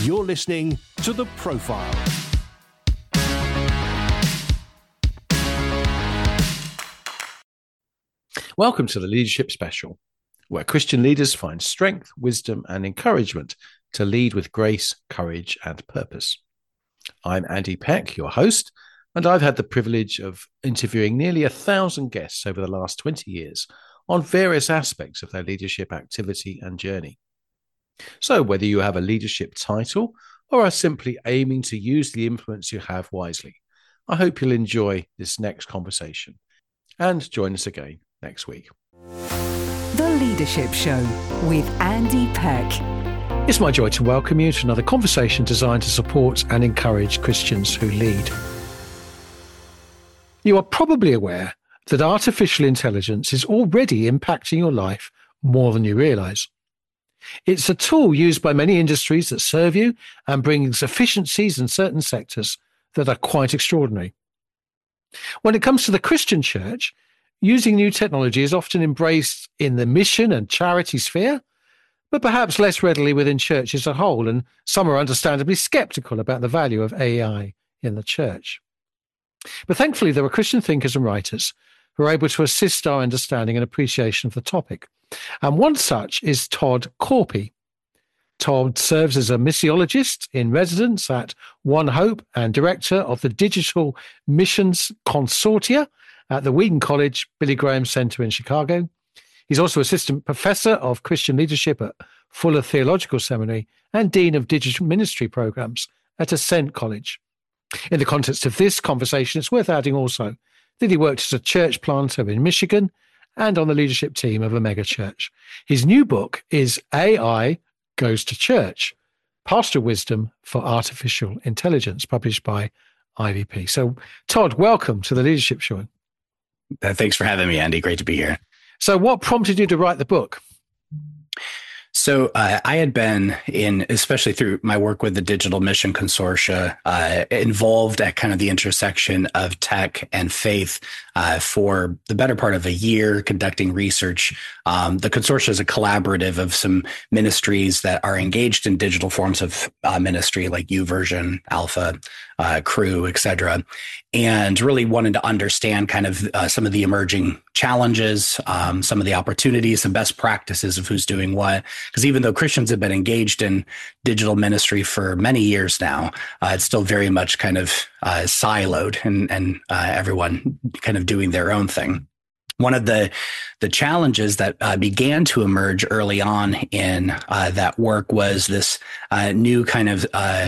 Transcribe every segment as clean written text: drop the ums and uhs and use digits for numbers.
You're listening to The Profile. Welcome to the Leadership Special, where Christian leaders find strength, wisdom, and encouragement to lead with grace, courage, and purpose. I'm Andy Peck, your host, and I've had the privilege of interviewing nearly 1,000 guests over the last 20 years on various aspects of their leadership activity and journey. So whether you have a leadership title or are simply aiming to use the influence you have wisely, I hope you'll enjoy this next conversation and join us again next week. The Leadership Show with Andy Peck. It's my joy to welcome you to another conversation designed to support and encourage Christians who lead. You are probably aware that artificial intelligence is already impacting your life more than you realize. It's a tool used by many industries that serve you and brings efficiencies in certain sectors that are quite extraordinary. When it comes to the Christian church, using new technology is often embraced in the mission and charity sphere, but perhaps less readily within church as a whole, and some are understandably skeptical about the value of AI in the church. But thankfully, there are Christian thinkers and writers who are able to assist our understanding and appreciation of the topic. And one such is Todd Corpy. Todd serves as a missiologist in residence at One Hope and director of the Digital Missions Consortia at the Wheaton College Billy Graham Center in Chicago. He's also assistant professor of Christian leadership at Fuller Theological Seminary and dean of digital ministry programs at Ascent College. In the context of this conversation, it's worth adding also that he worked as a church planter in Michigan and on the leadership team of a mega church. His new book is AI Goes to Church, Pastoral Wisdom for Artificial Intelligence, published by IVP. So, Todd, welcome to the Leadership Show. Thanks for having me, Andy. Great to be here. So what prompted you to write the book? So I had been especially through my work with the Digital Mission Consortia, involved at kind of the intersection of tech and faith for the better part of a year, conducting research. The consortia is a collaborative of some ministries that are engaged in digital forms of ministry, like YouVersion, Alpha, Cru, et cetera, and really wanted to understand kind of some of the emerging challenges, some of the opportunities, some best practices of who's doing what. Because even though Christians have been engaged in digital ministry for many years now, it's still very much kind of siloed and everyone kind of doing their own thing. One of the challenges that began to emerge early on in that work was this new kind of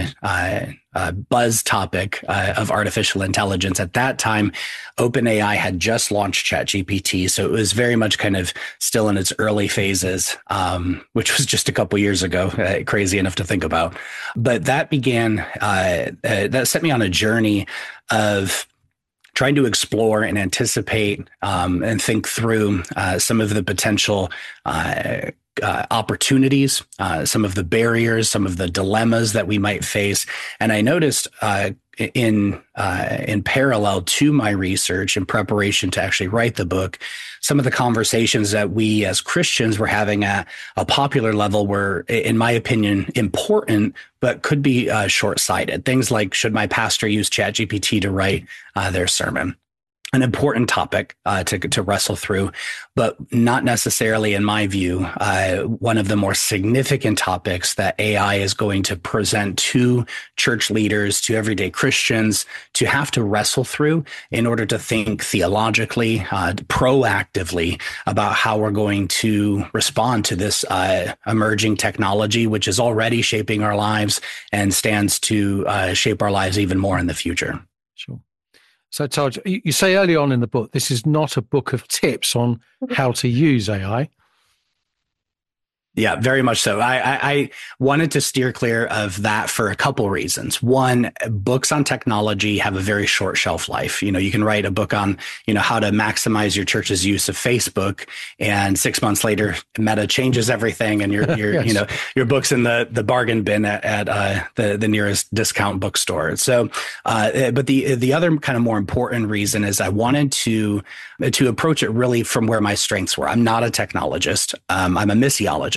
buzz topic of artificial intelligence. At that time, OpenAI had just launched ChatGPT, so it was very much kind of still in its early phases, which was just a couple years ago, crazy enough to think about. But that began, that set me on a journey of trying to explore and anticipate and think through some of the potential opportunities, some of the barriers, some of the dilemmas that we might face. And I noticed in parallel to my research in preparation to actually write the book, some of the conversations that we as Christians were having at a popular level were, in my opinion, important, but could be short-sighted. Things like, should my pastor use ChatGPT to write their sermon? An important topic to wrestle through, but not necessarily, in my view, one of the more significant topics that AI is going to present to church leaders, to everyday Christians, to have to wrestle through in order to think theologically, proactively about how we're going to respond to this emerging technology, which is already shaping our lives and stands to shape our lives even more in the future. Sure. So, Todd, you say early on in the book, this is not a book of tips on how to use AI. Yeah, very much so. I wanted to steer clear of that for a couple reasons. One, books on technology have a very short shelf life. You know, you can write a book on, how to maximize your church's use of Facebook, and 6 months later, Meta changes everything, and your yes. your book's in the bargain bin at the nearest discount bookstore. So, but the other kind of more important reason is I wanted to approach it really from where my strengths were. I'm not a technologist. I'm a missiologist.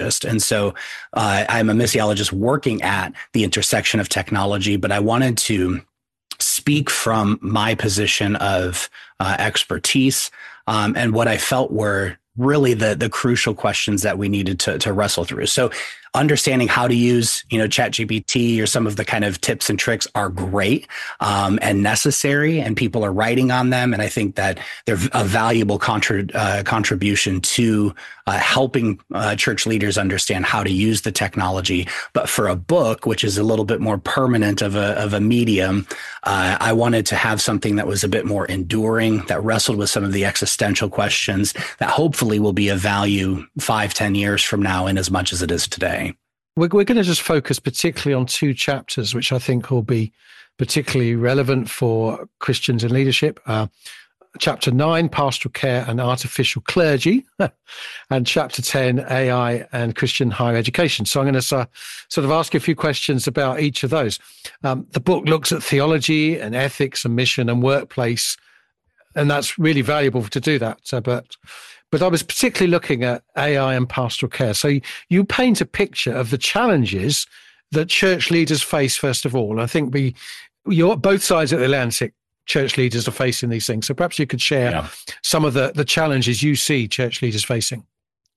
missiologist. And so I'm a missiologist working at the intersection of technology, but I wanted to speak from my position of expertise and what I felt were really the crucial questions that we needed to wrestle through. So understanding how to use, ChatGPT or some of the kind of tips and tricks are great and necessary, and people are writing on them. And I think that they're a valuable contribution to helping church leaders understand how to use the technology. But for a book, which is a little bit more permanent of a medium, I wanted to have something that was a bit more enduring, that wrestled with some of the existential questions that hopefully will be of value 5-10 years from now, in as much as it is today. We're going to just focus particularly on 2 chapters, which I think will be particularly relevant for Christians in leadership. Chapter 9, Pastoral Care and Artificial Clergy, and Chapter 10, AI and Christian Higher Education. So I'm going to sort of ask you a few questions about each of those. The book looks at theology and ethics and mission and workplace, and that's really valuable to do that. But I was particularly looking at AI and pastoral care. So you paint a picture of the challenges that church leaders face, first of all. I think you're both sides of the Atlantic, church leaders are facing these things. So perhaps you could share some of the challenges you see church leaders facing.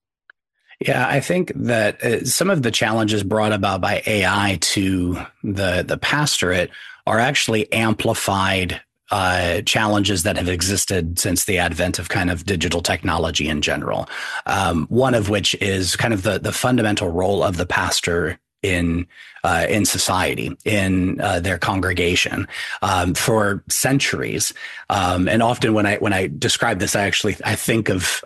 Yeah, I think that some of the challenges brought about by AI to the pastorate are actually amplified challenges that have existed since the advent of kind of digital technology in general. One of which is kind of the fundamental role of the pastor in society, in their congregation, for centuries. And often when I describe this, I think of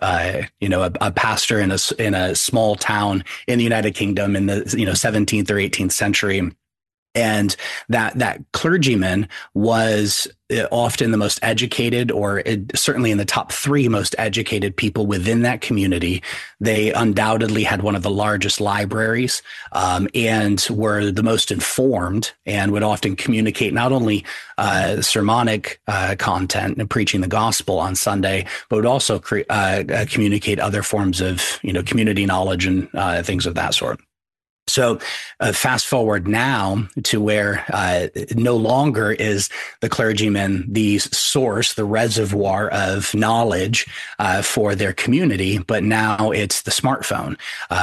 a pastor in a small town in the United Kingdom in the 17th or 18th century. And that clergyman was often the most educated, or certainly in the top 3 most educated people within that community. They undoubtedly had one of the largest libraries and were the most informed, and would often communicate not only sermonic content and preaching the gospel on Sunday, but would also communicate other forms of community knowledge and things of that sort. So fast forward now to where no longer is the clergyman the source, the reservoir of knowledge for their community, but now it's the smartphone.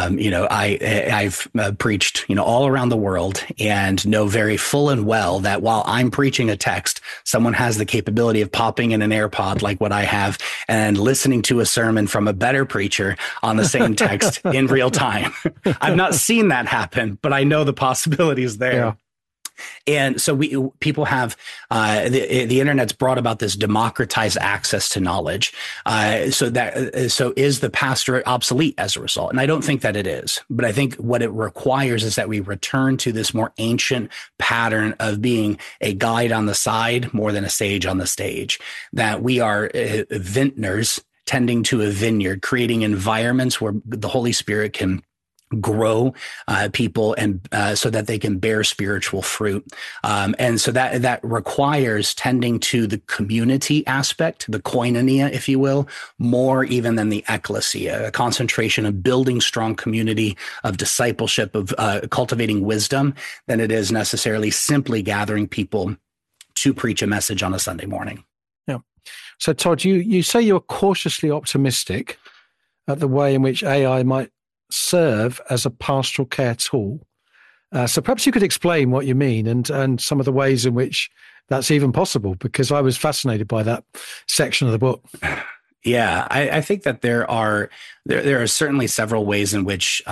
I've preached all around the world, and know very full and well that while I'm preaching a text, someone has the capability of popping in an AirPod like what I have and listening to a sermon from a better preacher on the same text in real time. I've not seen that happen, but I know the possibilities there. Yeah. And so people have the internet's brought about this democratized access to knowledge. So is the pastorate obsolete as a result? And I don't think that it is, but I think what it requires is that we return to this more ancient pattern of being a guide on the side more than a sage on the stage. That we are vintners tending to a vineyard, creating environments where the Holy Spirit can grow people and so that they can bear spiritual fruit. And so that requires tending to the community aspect, the koinonia, if you will, more even than the ecclesia, a concentration of building strong community, of discipleship, of cultivating wisdom, than it is necessarily simply gathering people to preach a message on a Sunday morning. Yeah. So Todd, you say you're cautiously optimistic at the way in which AI might serve as a pastoral care tool. So perhaps you could explain what you mean and some of the ways in which that's even possible, because I was fascinated by that section of the book. Yeah, I think that there are certainly several ways in which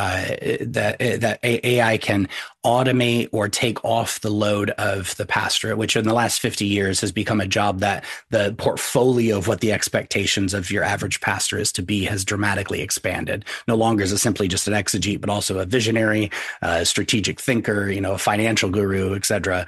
that AI can automate or take off the load of the pastorate, which in the last 50 years has become a job that the portfolio of what the expectations of your average pastor is to be has dramatically expanded. No longer is it simply just an exegete, but also a visionary, strategic thinker, a financial guru, et cetera.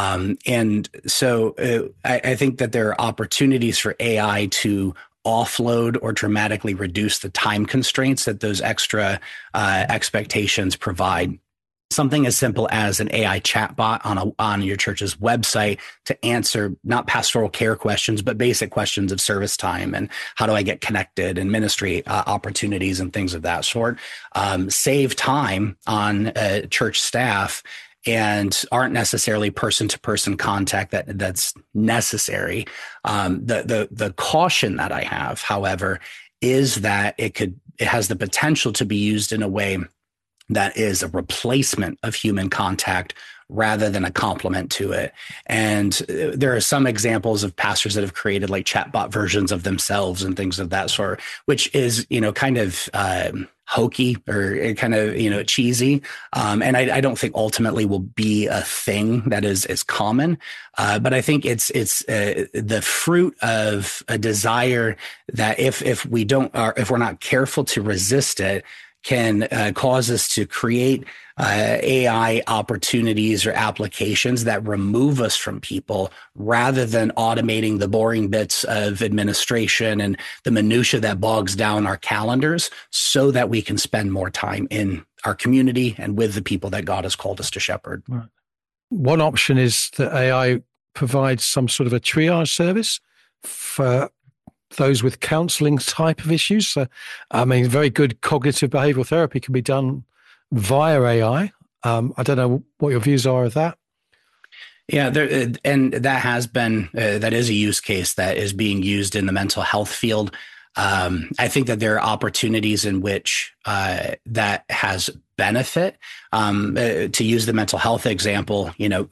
And so I think that there are opportunities for AI to offload or dramatically reduce the time constraints that those extra expectations provide. something as simple as an AI chatbot on your church's website to answer not pastoral care questions, but basic questions of service time and how do I get connected and ministry opportunities and things of that sort. Save time on church staff and aren't necessarily person-to-person contact that's necessary. The caution that I have, however, is that it has the potential to be used in a way that is a replacement of human contact rather than a complement to it. And there are some examples of pastors that have created like chatbot versions of themselves and things of that sort, which is, kind of hokey or kind of, cheesy. And I don't think ultimately will be a thing that is common. But I think it's the fruit of a desire that if we're not careful to resist it, can cause us to create AI opportunities or applications that remove us from people rather than automating the boring bits of administration and the minutia that bogs down our calendars so that we can spend more time in our community and with the people that God has called us to shepherd. Right. One option is that AI provides some sort of a triage service for those with counseling type of issues. So, very good cognitive behavioral therapy can be done via AI. I don't know what your views are of that. Yeah, and that is a use case that is being used in the mental health field. I think that there are opportunities in which that has benefit. To use the mental health example,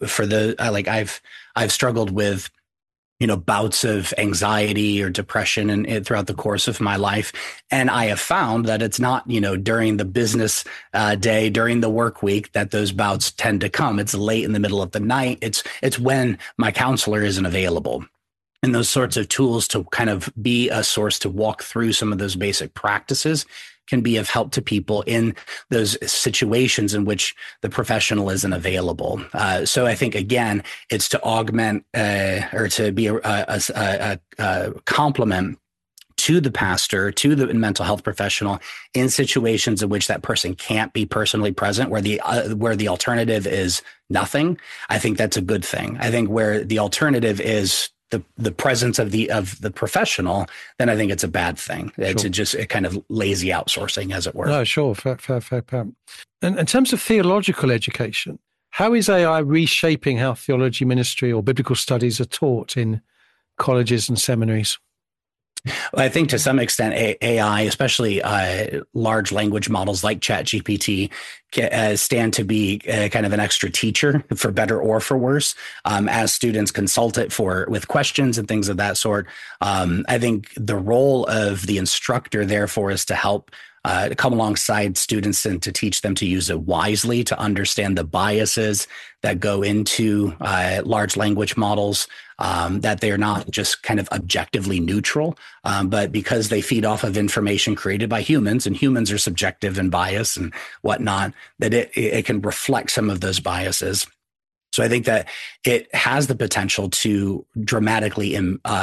I've struggled with bouts of anxiety or depression and throughout the course of my life. And I have found that it's not, during the business day, during the work week that those bouts tend to come. It's late in the middle of the night. It's when my counselor isn't available. And those sorts of tools to kind of be a source to walk through some of those basic practices can be of help to people in those situations in which the professional isn't available. So I think, again, it's to augment or to be a complement to the pastor, to the mental health professional in situations in which that person can't be personally present, where the alternative is nothing. I think that's a good thing. I think where the alternative is the presence of the professional, then I think it's a bad thing. It's Sure. just a kind of lazy outsourcing, as it were. No, sure. Fair. And in terms of theological education, how is AI reshaping how theology, ministry, or biblical studies are taught in colleges and seminaries? Well, I think to some extent, AI, especially large language models like ChatGPT, stand to be kind of an extra teacher, for better or for worse, as students consult it with questions and things of that sort. I think the role of the instructor, therefore, is to help come alongside students and to teach them to use it wisely, to understand the biases that go into large language models, that they're not just kind of objectively neutral, but because they feed off of information created by humans, and humans are subjective and biased and whatnot, that it can reflect some of those biases. So I think that it has the potential to dramatically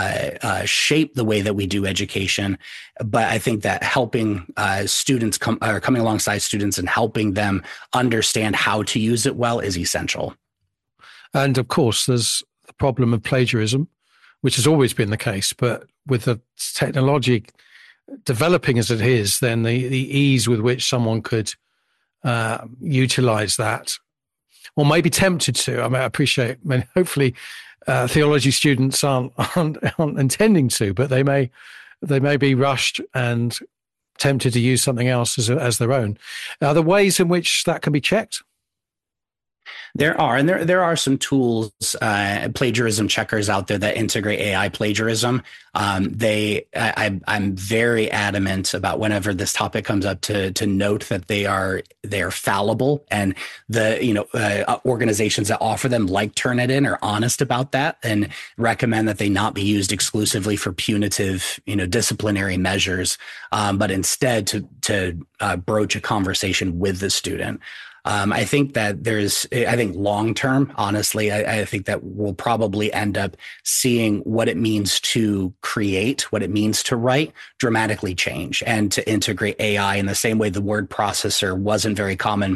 shape the way that we do education. But I think that helping students coming alongside students and helping them understand how to use it well is essential. And of course, there's the problem of plagiarism, which has always been the case. But with the technology developing as it is, then the ease with which someone could utilize that, or maybe tempted to. I appreciate. Hopefully, theology students aren't intending to, but they may be rushed and tempted to use something else as their own. Are there ways in which that can be checked? There are, and there are some tools, plagiarism checkers out there that integrate AI plagiarism. I'm very adamant about whenever this topic comes up to note that they are fallible, and the organizations that offer them, like Turnitin, are honest about that and recommend that they not be used exclusively for punitive disciplinary measures, but instead to broach a conversation with the student. I think that long term, honestly, I think that we'll probably end up seeing what it means to create, what it means to write, dramatically change, and to integrate AI in the same way the word processor wasn't very common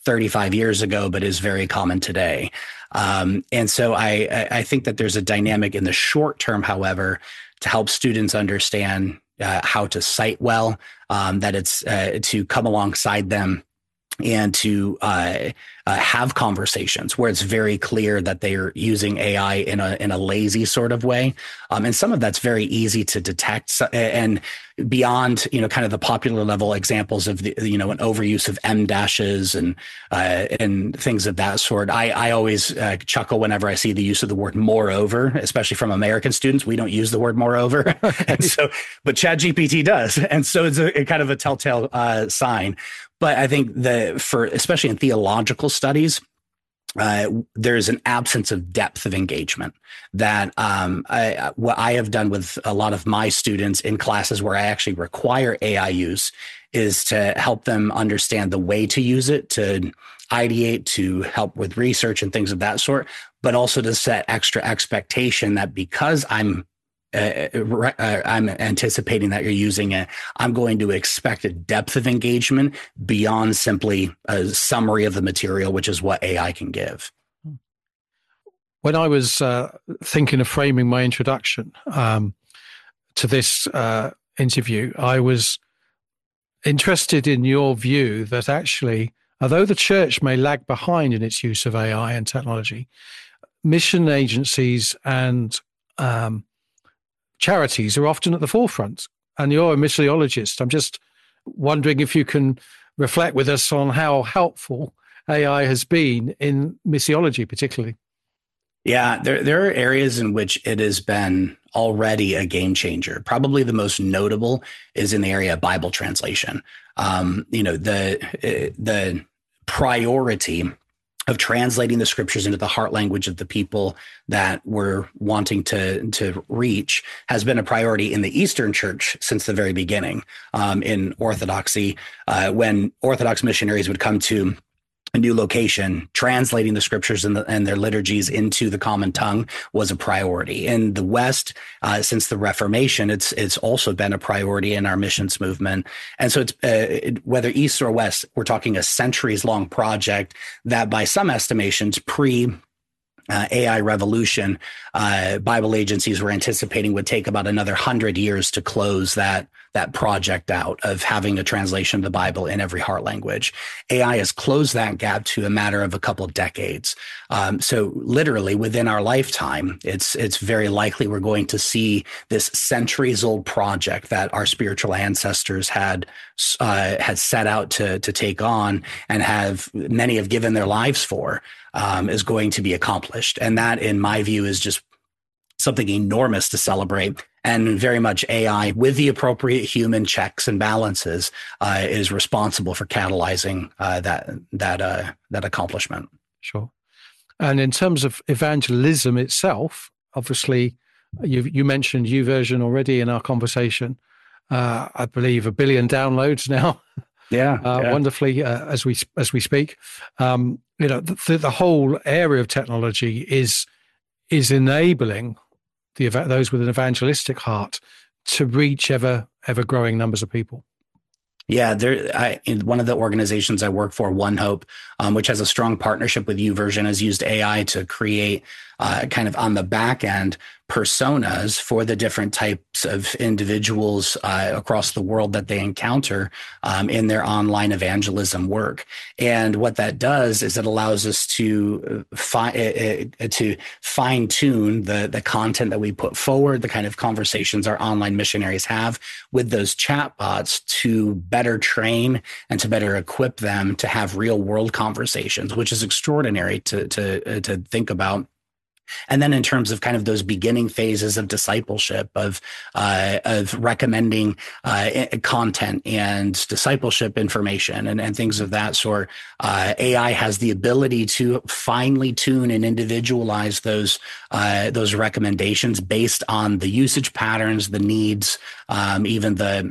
35 years ago, but is very common today. And so I think that there's a dynamic in the short term, however, to help students understand how to cite well, that it's to come alongside them and to have conversations where it's very clear that they are using AI in a lazy sort of way. And some of that's very easy to detect. And beyond, kind of the popular level examples of an overuse of M dashes and things of that sort. I always chuckle whenever I see the use of the word moreover, especially from American students. We don't use the word moreover. But ChatGPT does. And so it's a kind of a telltale sign. But I think especially in theological studies, there's an absence of depth of engagement that what I have done with a lot of my students in classes where I actually require AI use is to help them understand the way to use it, to ideate, to help with research and things of that sort, but also to set extra expectation that because I'm anticipating that you're using it, I'm going to expect a depth of engagement beyond simply a summary of the material, which is what AI can give. When I was thinking of framing my introduction to this interview, I was interested in your view that actually, although the church may lag behind in its use of AI and technology, mission agencies and charities are often at the forefront, and you're a missiologist. I'm just wondering if you can reflect with us on how helpful AI has been in missiology, particularly. Yeah, there are areas in which it has been already a game changer. Probably the most notable is in the area of Bible translation. The priority of translating the scriptures into the heart language of the people that we're wanting to reach has been a priority in the Eastern Church since the very beginning. In Orthodoxy, when Orthodox missionaries would come to a new location, translating the scriptures and their liturgies into the common tongue was a priority. In the West, since the Reformation, it's also been a priority in our missions movement. And so it's whether East or West, we're talking a centuries-long project that by some estimations AI revolution, Bible agencies were anticipating would take about another 100 years to close that project out of having a translation of the Bible in every heart language. AI has closed that gap to a matter of a couple of decades. So literally within our lifetime, it's very likely we're going to see this centuries-old project that our spiritual ancestors had set out to take on and many have given their lives for, is going to be accomplished. And that, in my view, is just something enormous to celebrate. And very much AI, with the appropriate human checks and balances, is responsible for catalyzing that accomplishment. Sure. And in terms of evangelism itself, obviously, you mentioned YouVersion already in our conversation. I believe 1 billion downloads now. Yeah, wonderfully as we speak. The whole area of technology is enabling those with an evangelistic heart to reach ever growing numbers of people. Yeah, in one of the organizations I work for, One Hope, which has a strong partnership with YouVersion, has used AI to create kind of on the back end personas for the different types of individuals across the world that they encounter in their online evangelism work. And what that does is it allows us to fine tune the content that we put forward, the kind of conversations our online missionaries have with those chatbots to better train and to better equip them to have real world conversations, which is extraordinary to think about. And then in terms of kind of those beginning phases of discipleship, of recommending content and discipleship information and things of that sort, AI has the ability to finely tune and individualize those recommendations based on the usage patterns, the needs, even the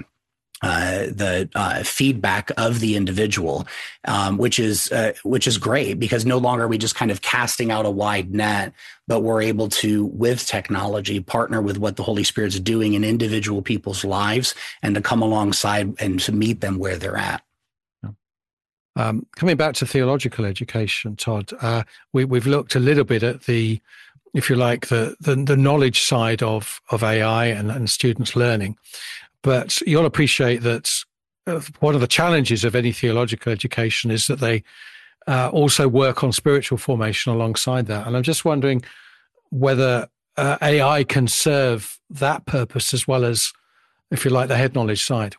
feedback of the individual, which is great, because no longer are we just kind of casting out a wide net, but we're able to, with technology, partner with what the Holy Spirit's doing in individual people's lives and to come alongside and to meet them where they're at. Coming back to theological education, Todd, we've looked a little bit at the, if you like, the knowledge side of AI and students learning. But you'll appreciate that one of the challenges of any theological education is that they also work on spiritual formation alongside that. And I'm just wondering whether AI can serve that purpose as well as, if you like, the head knowledge side.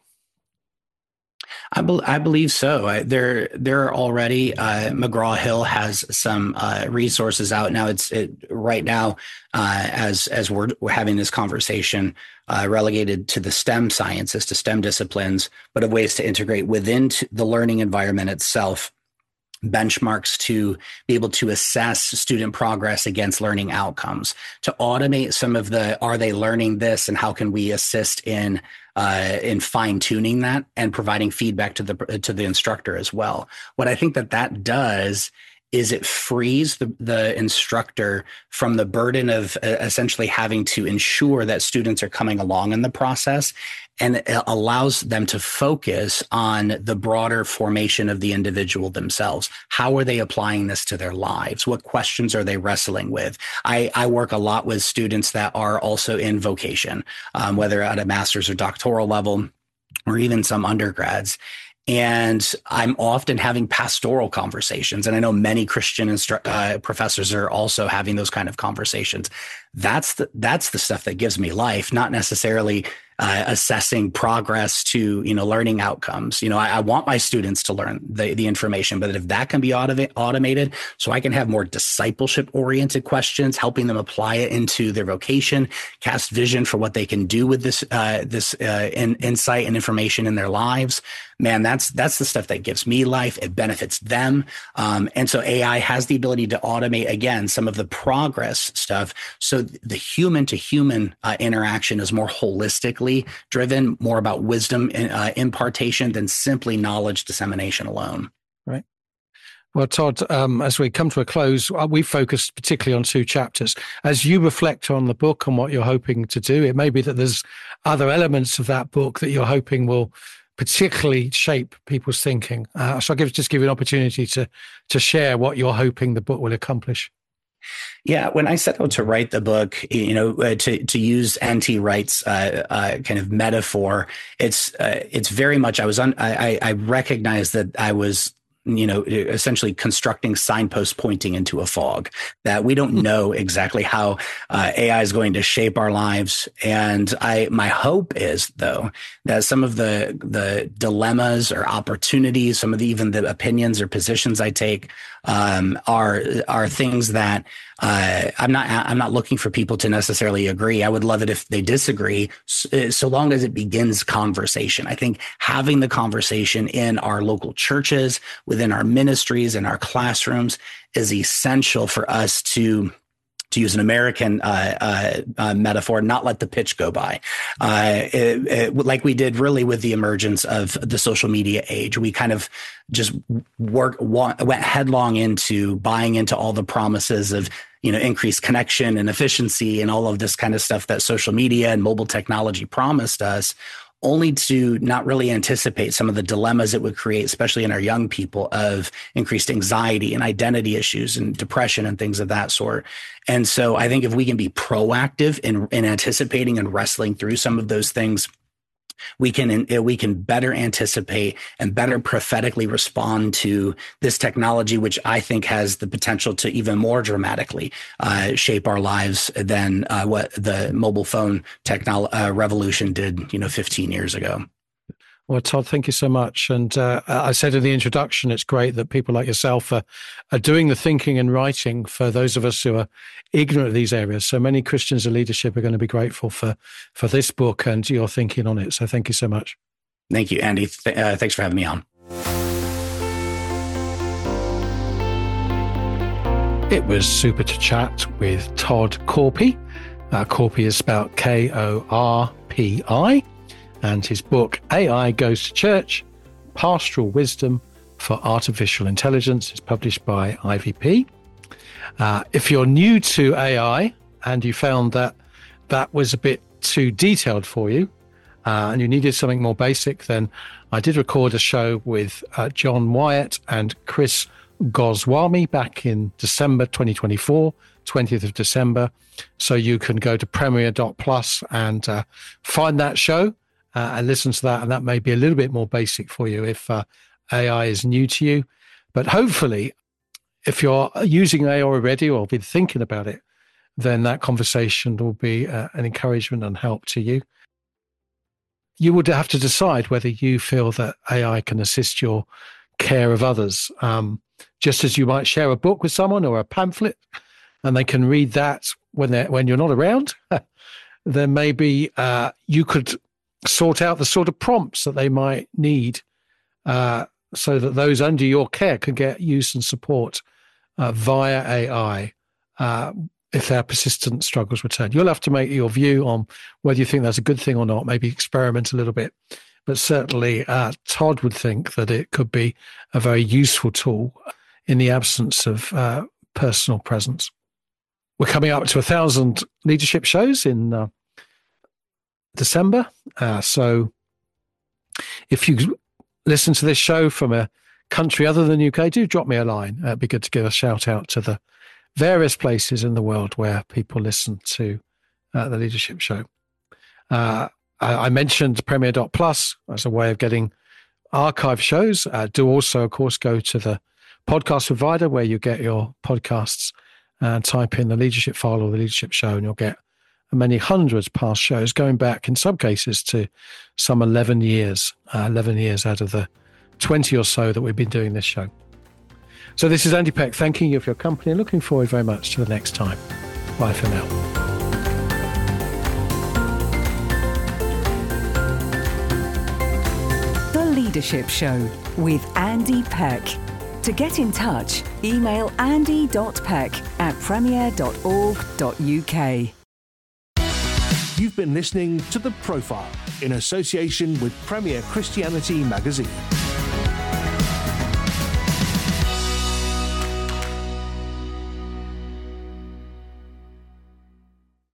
I believe so. There are already McGraw Hill has some resources out now. Right now as we're having this conversation, relegated to the STEM sciences, to STEM disciplines, but of ways to integrate within the learning environment itself, benchmarks to be able to assess student progress against learning outcomes, to automate some of the, are they learning this, and how can we assist in fine tuning that and providing feedback to the instructor as well. What I think that does is it frees the instructor from the burden of essentially having to ensure that students are coming along in the process, and it allows them to focus on the broader formation of the individual themselves. How are they applying this to their lives? What questions are they wrestling with? I work a lot with students that are also in vocation, whether at a master's or doctoral level, or even some undergrads. And I'm often having pastoral conversations. And I know many Christian professors are also having those kind of conversations. That's the stuff that gives me life, not necessarily assessing progress to, learning outcomes. I want my students to learn the information, but if that can be automated, so I can have more discipleship oriented questions, helping them apply it into their vocation, cast vision for what they can do with this insight and information in their lives. Man, that's the stuff that gives me life. It benefits them. And so AI has the ability to automate, again, some of the progress stuff. So the human to human interaction is more holistically driven, more about wisdom impartation than simply knowledge dissemination alone. Right. Well, Todd, as we come to a close, we focused particularly on 2 chapters. As you reflect on the book and what you're hoping to do, it may be that there's other elements of that book that you're hoping will particularly shape people's thinking. So I'll just give you an opportunity to share what you're hoping the book will accomplish. Yeah, when I set out to write the book, to use N.T. Wright's kind of metaphor, it's very much I recognized that I was essentially constructing signposts pointing into a fog, that we don't know exactly how AI is going to shape our lives. And my hope is, though, that some of the dilemmas or opportunities, some of even the opinions or positions I take are things that I'm not looking for people to necessarily agree. I would love it if they disagree, so long as it begins conversation. I think having the conversation in our local churches, within our ministries, in our classrooms is essential for us to use an American metaphor, not let the pitch go by. Like we did really with the emergence of the social media age. We kind of just went headlong into buying into all the promises of, increased connection and efficiency and all of this kind of stuff that social media and mobile technology promised us, only to not really anticipate some of the dilemmas it would create, especially in our young people, of increased anxiety and identity issues and depression and things of that sort. And so I think if we can be proactive in anticipating and wrestling through some of those things, we can better anticipate and better prophetically respond to this technology, which I think has the potential to even more dramatically shape our lives than what the mobile phone revolution did, 15 years ago. Well, Todd, thank you so much. And I said in the introduction, it's great that people like yourself are doing the thinking and writing for those of us who are ignorant of these areas. So many Christians in leadership are going to be grateful for this book and your thinking on it. So thank you so much. Thank you, Andy. Thanks for having me on. It was super to chat with Todd Korpi. Korpi is spelled Korpi. And his book, AI Goes to Church, Pastoral Wisdom for Artificial Intelligence, is published by IVP. If you're new to AI and you found that was a bit too detailed for you, and you needed something more basic, then I did record a show with John Wyatt and Chris Goswami back in December 2024, 20th of December. So you can go to premier.plus and find that show and listen to that. And that may be a little bit more basic for you if AI is new to you. But hopefully, if you're using AI already or been thinking about it, then that conversation will be an encouragement and help to you. You would have to decide whether you feel that AI can assist your care of others. Just as you might share a book with someone or a pamphlet, and they can read that when you're not around, then maybe you could sort out the sort of prompts that they might need so that those under your care can get use and support via AI if their persistent struggles return. You'll have to make your view on whether you think that's a good thing or not, maybe experiment a little bit. But certainly Todd would think that it could be a very useful tool in the absence of personal presence. We're coming up to 1,000 leadership shows in December. So if you listen to this show from a country other than UK, do drop me a line. It'd be good to give a shout out to the various places in the world where people listen to the leadership show. I mentioned premier.plus as a way of getting archive shows. Do also, of course, go to the podcast provider where you get your podcasts and type in the leadership file or the leadership show, and you'll get many hundreds past shows going back in some cases to some 11 years out of the 20 or so that we've been doing this show. So this is Andy Peck thanking you for your company and looking forward very much to the next time. Bye for now. The Leadership Show with Andy Peck. To get in touch, email andy.peck@premier.org.uk. You've been listening to The Profile in association with Premier Christianity Magazine.